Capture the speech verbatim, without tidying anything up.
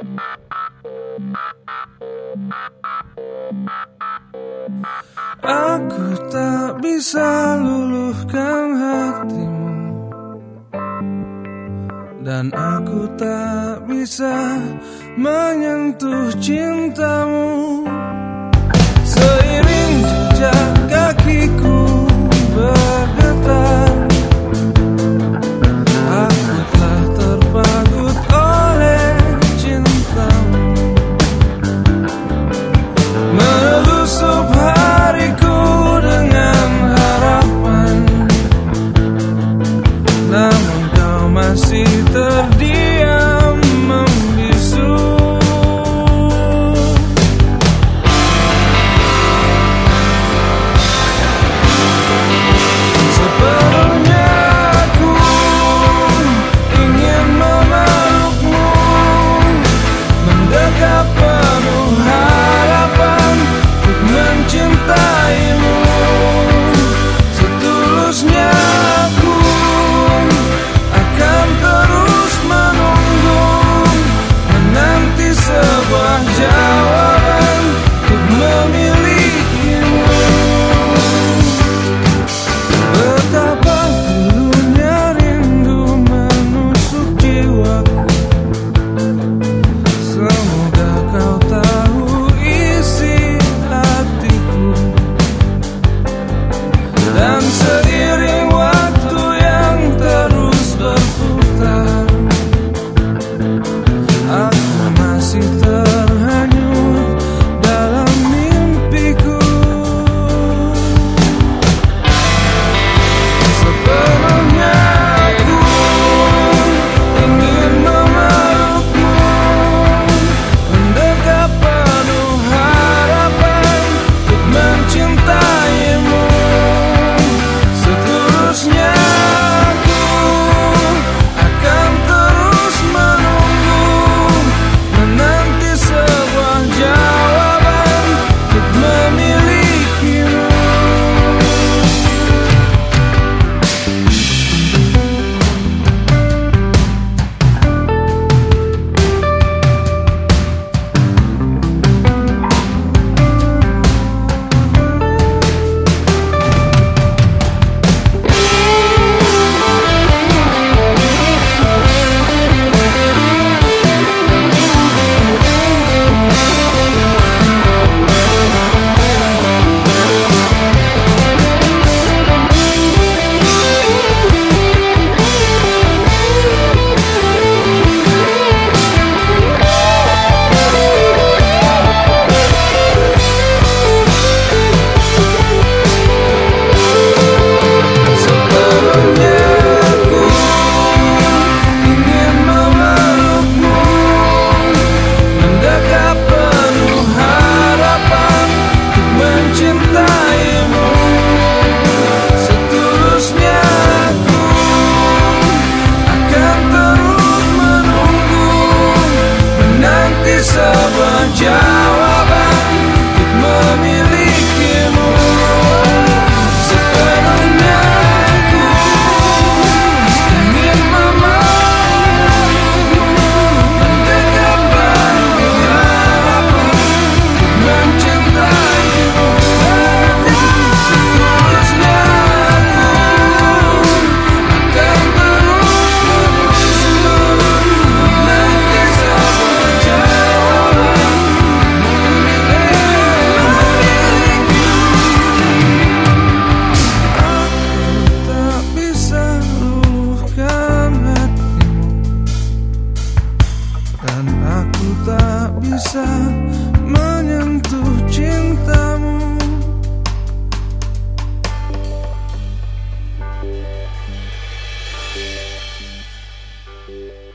Aku tak bisa luluhkan hatimu, dan aku tak bisa menyentuh cintamu. Seiring jejak kakiku bergetar, aku telah terpagut oleh cintamu. Menelusup hariku dengan harapan, namun kau masih terdiam membisu. Sepenuhnya aku ingin memelukmu, mendekat penuh harapan untuk mencintaimu. Setulusnya aku akan terus menunggu, menanti sebuah jawaban untuk memilikimu. Betapa pilunya rindu menusuk jiwaku, semoga kau tahu isi hatiku. Dan seiring waktu yang terus berputar, aku masih terhanyut dalam mimpiku. Sepenuhnya aku ingin memelukmu, mendekat penuh harapan untuk mencintaimu. Seterusnya aku akan terus menunggu, menanti sebuah jawaban untuk memilikimu. Sebuah jawaban untuk memilikimu. Sepenuhnya aku ingin memelukmu, mendekat penuh harapan untuk mencintaimu. Seterusnya aku akan terus menanti sebuah jawaban. Dan aku tak bisa menyentuh cintamu. Thank you.